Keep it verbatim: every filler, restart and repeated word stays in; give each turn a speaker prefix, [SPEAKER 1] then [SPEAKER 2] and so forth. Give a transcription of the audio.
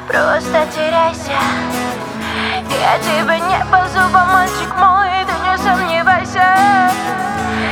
[SPEAKER 1] Просто теряйся, я тебя не по зубам, мальчик мой.